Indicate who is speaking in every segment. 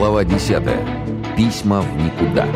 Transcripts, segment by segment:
Speaker 1: Глава 10. Письма в никуда.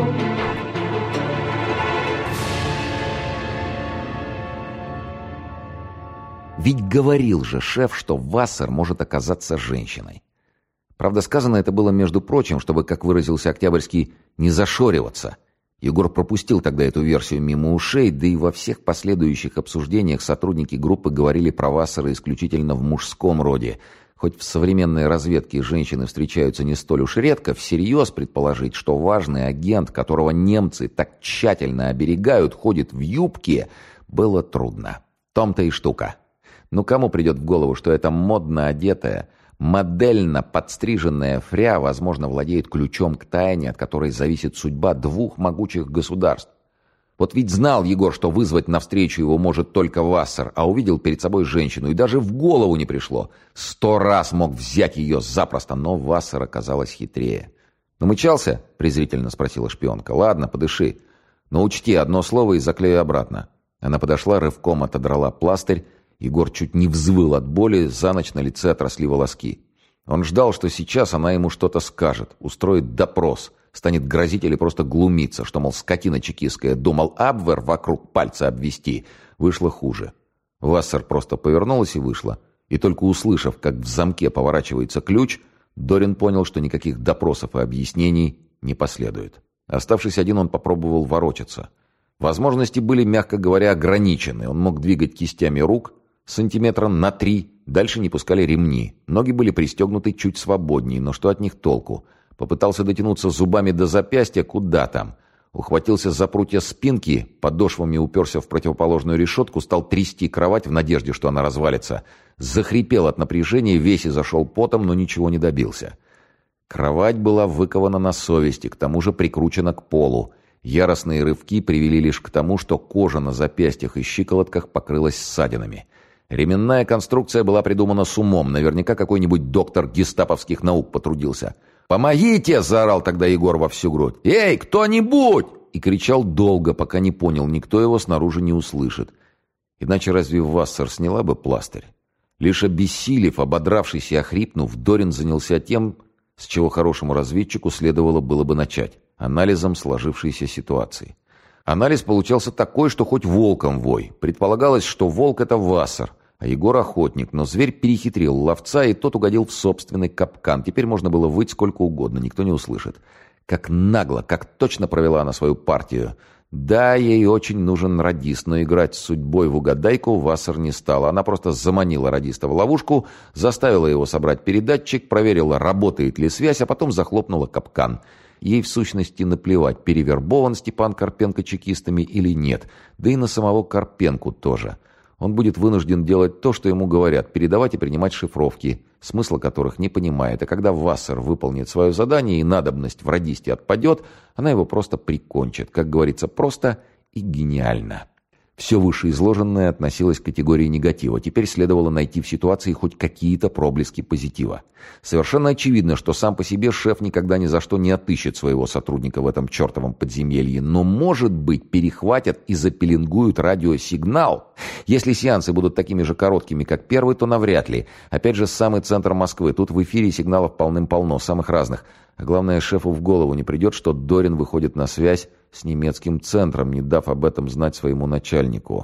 Speaker 1: Ведь говорил же шеф, что Вассер может оказаться женщиной. Правда, сказано это было, между прочим, чтобы, как выразился Октябрьский, не зашориваться. Егор пропустил тогда эту версию мимо ушей, да и во всех последующих обсуждениях сотрудники группы говорили про Вассера исключительно в мужском роде. Хоть в современной разведке женщины встречаются не столь уж редко, всерьез предположить, что важный агент, которого немцы так тщательно оберегают, ходит в юбке, было трудно. В том-то и штука. Ну кому придет в голову, что эта модно одетая, модельно подстриженная фря, возможно, владеет ключом к тайне, от которой зависит судьба двух могучих государств? Вот ведь знал Егор, что вызвать навстречу его может только Вассер, а увидел перед собой женщину, и даже в голову не пришло. 100 раз мог взять ее запросто, но Вассер оказалась хитрее. «Намычался?» — презрительно спросила шпионка. «Ладно, подыши. Но учти, одно слово и заклею обратно». Она подошла, рывком отодрала пластырь. Егор чуть не взвыл от боли, за ночь на лице отросли волоски. Он ждал, что сейчас она ему что-то скажет, устроит допрос, станет грозить или просто глумиться, что, мол, скотина чекистская, думал Абвер вокруг пальца обвести. Вышло хуже. Вассер просто повернулась и вышла. И только услышав, как в замке поворачивается ключ, Дорин понял, что никаких допросов и объяснений не последует. Оставшись один, он попробовал ворочаться. Возможности были, мягко говоря, ограничены. Он мог двигать кистями рук сантиметра на 3, дальше не пускали ремни. Ноги были пристегнуты чуть свободнее, но что от них толку? Попытался дотянуться зубами до запястья, куда там. Ухватился за прутья спинки, подошвами уперся в противоположную решетку, стал трясти кровать в надежде, что она развалится. Захрипел от напряжения, весь и зашел потом, но ничего не добился. Кровать была выкована на совести, к тому же прикручена к полу. Яростные рывки привели лишь к тому, что кожа на запястьях и щиколотках покрылась ссадинами. Ременная конструкция была придумана с умом, наверняка какой-нибудь доктор гестаповских наук потрудился. «Помогите!» — заорал тогда Егор во всю грудь. «Эй, кто-нибудь!» И кричал долго, пока не понял, никто его снаружи не услышит. Иначе разве Вассер сняла бы пластырь? Лишь обессилев, ободравшись и охрипнув, Дорин занялся тем, с чего хорошему разведчику следовало было бы начать — анализом сложившейся ситуации. Анализ получался такой, что хоть волком вой. Предполагалось, что волк — это Вассер, а Егор — охотник, но зверь перехитрил ловца, и тот угодил в собственный капкан. Теперь можно было выть сколько угодно, никто не услышит. Как нагло, как точно провела она свою партию. Да, ей очень нужен радист, но играть с судьбой в угадайку Вассер не стала. Она просто заманила радиста в ловушку, заставила его собрать передатчик, проверила, работает ли связь, а потом захлопнула капкан. Ей в сущности наплевать, перевербован Степан Карпенко чекистами или нет, да и на самого Карпенку тоже. Он будет вынужден делать то, что ему говорят, передавать и принимать шифровки, смысла которых не понимает. А когда Вассер выполнит свое задание и надобность в радисте отпадет, она его просто прикончит. Как говорится, просто и гениально. Все вышеизложенное относилось к категории негатива. Теперь следовало найти в ситуации хоть какие-то проблески позитива. Совершенно очевидно, что сам по себе шеф никогда ни за что не отыщет своего сотрудника в этом чертовом подземелье. Но, может быть, перехватят и запеленгуют радиосигнал. Если сеансы будут такими же короткими, как первый, то навряд ли. Опять же, самый центр Москвы. Тут в эфире сигналов полным-полно, самых разных. А главное, шефу в голову не придет, что Дорин выходит на связь с немецким центром, не дав об этом знать своему начальнику.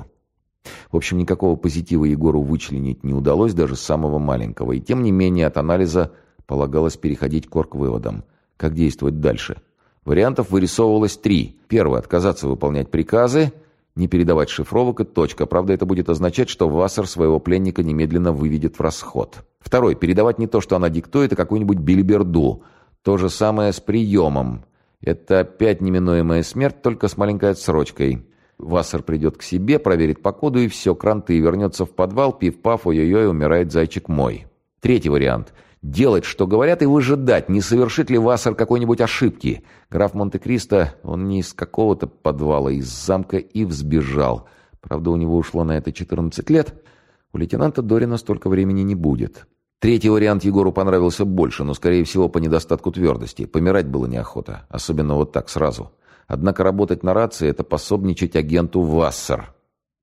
Speaker 1: В общем, никакого позитива Егору вычленить не удалось, даже самого маленького. И тем не менее от анализа полагалось переходить к оргвыводам. Как действовать дальше? Вариантов вырисовывалось 3. Первый — отказаться выполнять приказы, не передавать шифровок и точка. Правда, это будет означать, что Вассер своего пленника немедленно выведет в расход. Второй — передавать не то, что она диктует, а какую-нибудь белиберду. То же самое с приемом. Это опять неминуемая смерть, только с маленькой отсрочкой. Вассер придет к себе, проверит по коду, и все, кранты, вернется в подвал, пиф-паф, ой-ой-ой, умирает зайчик мой. Третий вариант. Делать, что говорят, и выжидать, не совершит ли Вассер какой-нибудь ошибки. Граф Монте-Кристо, он не из какого-то подвала, из замка и взбежал. Правда, у него ушло на это 14 лет. У лейтенанта Дорина столько времени не будет. Третий вариант Егору понравился больше, но, скорее всего, по недостатку твердости. Помирать было неохота, особенно вот так сразу. Однако работать на рации — это пособничать агенту Вассер.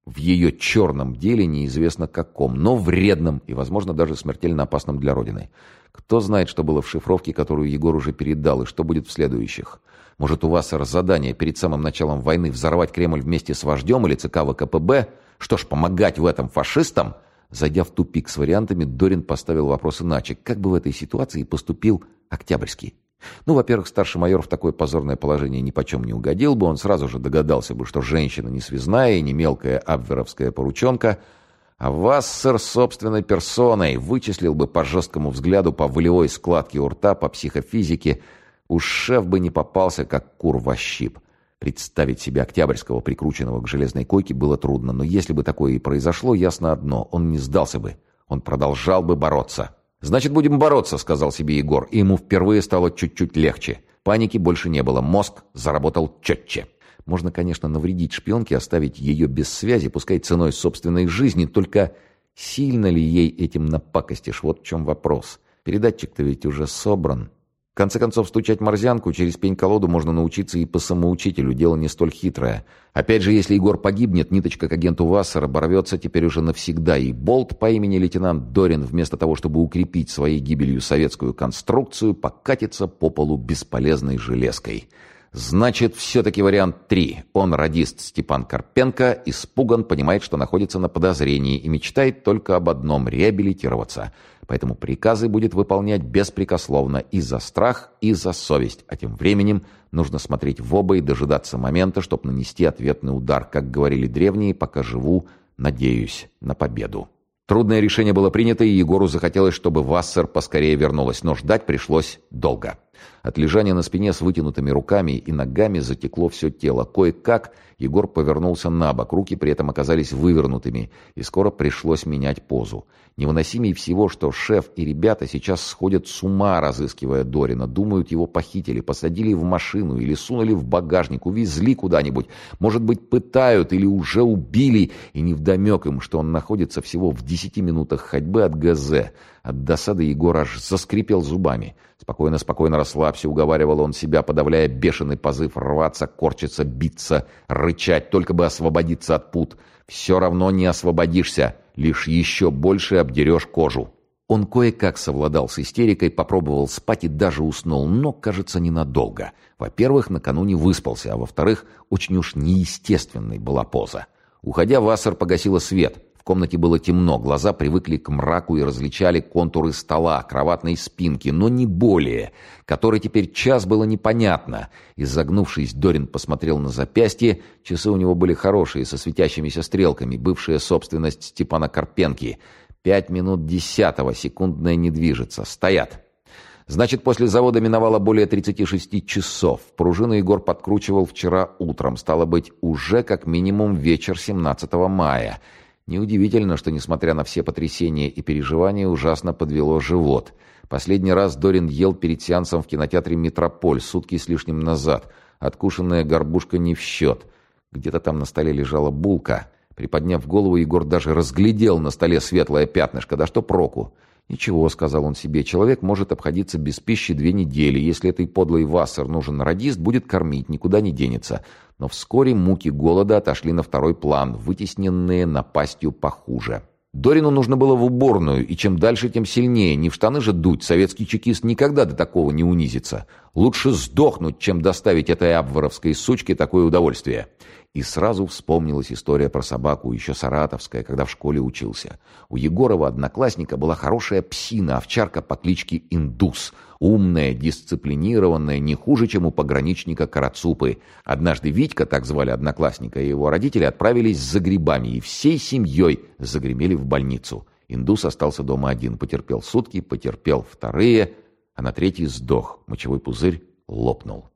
Speaker 1: в ее черном деле неизвестно каком, но вредном и, возможно, даже смертельно опасном для Родины. Кто знает, что было в шифровке, которую Егор уже передал, и что будет в следующих. Может, у Вассера задание перед самым началом войны взорвать Кремль вместе с вождем или ЦК ВКПБ? Что ж, помогать в этом фашистам? Зайдя в тупик с вариантами, Дорин поставил вопрос иначе. Как бы в этой ситуации поступил Октябрьский? Ну, во-первых, старший майор в такое позорное положение нипочем не угодил бы. Он сразу же догадался бы, что женщина не связная и не мелкая абверовская порученка. А Вассер собственной персоной вычислил бы по жесткому взгляду, по волевой складке у рта, по психофизике. Уж шеф бы не попался, как кур во щип. Представить себе Октябрьского, прикрученного к железной койке, было трудно. Но если бы такое и произошло, ясно одно — он не сдался бы. Он продолжал бы бороться. «Значит, будем бороться», — сказал себе Егор, и ему впервые стало чуть-чуть легче. Паники больше не было, мозг заработал четче. Можно, конечно, навредить шпионке, оставить ее без связи, пускай ценой собственной жизни, только сильно ли ей этим напакостишь? Вот в чем вопрос. Передатчик-то ведь уже собран. В конце концов, стучать морзянку через пень-колоду можно научиться и по самоучителю, дело не столь хитрое. Опять же, если Егор погибнет, ниточка к агенту Вассера оборвется теперь уже навсегда, и болт по имени лейтенант Дорин, вместо того, чтобы укрепить своей гибелью советскую конструкцию, покатится по полу бесполезной железкой. Значит, все-таки вариант 3. Он, радист Степан Карпенко, испуган, понимает, что находится на подозрении и мечтает только об одном — реабилитироваться. Поэтому приказы будет выполнять беспрекословно и за страх, и за совесть. А тем временем нужно смотреть в оба и дожидаться момента, чтобы нанести ответный удар. Как говорили древние, пока живу, надеюсь на победу. Трудное решение было принято, и Егору захотелось, чтобы Вассер поскорее вернулась, но ждать пришлось долго. От лежания на спине с вытянутыми руками и ногами затекло все тело. Кое-как Егор повернулся на бок, руки при этом оказались вывернутыми, и скоро пришлось менять позу. Невыносимее всего, что шеф и ребята сейчас сходят с ума, разыскивая Дорина. Думают, его похитили, посадили в машину или сунули в багажник, увезли куда-нибудь. Может быть, пытают или уже убили, и невдомек им, что он находится всего в 10 минутах ходьбы от ГЗ. От досады Егор аж заскрипел зубами. «Спокойно, спокойно, расслабься», — уговаривал он себя, подавляя бешеный позыв рваться, корчиться, биться, рычать, только бы освободиться от пут. «Все равно не освободишься, лишь еще больше обдерешь кожу». Он кое-как совладал с истерикой, попробовал спать и даже уснул, но, кажется, ненадолго. Во-первых, накануне выспался, а во-вторых, очень уж неестественной была поза. Уходя, Вассер погасила свет. В комнате было темно, глаза привыкли к мраку и различали контуры стола, кроватной спинки, но не более. Который теперь час, было непонятно. Изогнувшись, Дорин посмотрел на запястье. Часы у него были хорошие, со светящимися стрелками, бывшая собственность Степана Карпенки. 5 минут 10, секундная не движется. Стоят. Значит, после завода миновало более 36 часов. Пружину Егор подкручивал вчера утром. Стало быть, уже как минимум вечер 17 мая. Неудивительно, что, несмотря на все потрясения и переживания, ужасно подвело живот. Последний раз Дорин ел перед сеансом в кинотеатре «Метрополь» сутки с лишним назад. Откушенная горбушка не в счет. Где-то там на столе лежала булка. Приподняв голову, Егор даже разглядел на столе светлое пятнышко. Да что проку? «Ничего», — сказал он себе, — «человек может обходиться без пищи 2 недели. Если этой подлой Вассер нужен радист, будет кормить, никуда не денется». Но вскоре муки голода отошли на второй план, вытесненные напастью похуже. Дорину нужно было в уборную, и чем дальше, тем сильнее. Не в штаны же дуть, советский чекист никогда до такого не унизится. Лучше сдохнуть, чем доставить этой абверовской сучке такое удовольствие. И сразу вспомнилась история про собаку, еще саратовская, когда в школе учился. У Егорова одноклассника была хорошая псина, овчарка по кличке Индус. Умная, дисциплинированная, не хуже, чем у пограничника Карацупы. Однажды Витька, так звали одноклассника, и его родители отправились за грибами, и всей семьей загремели в больницу. Индус остался дома один, потерпел сутки, потерпел вторые, а на третий сдох, мочевой пузырь лопнул.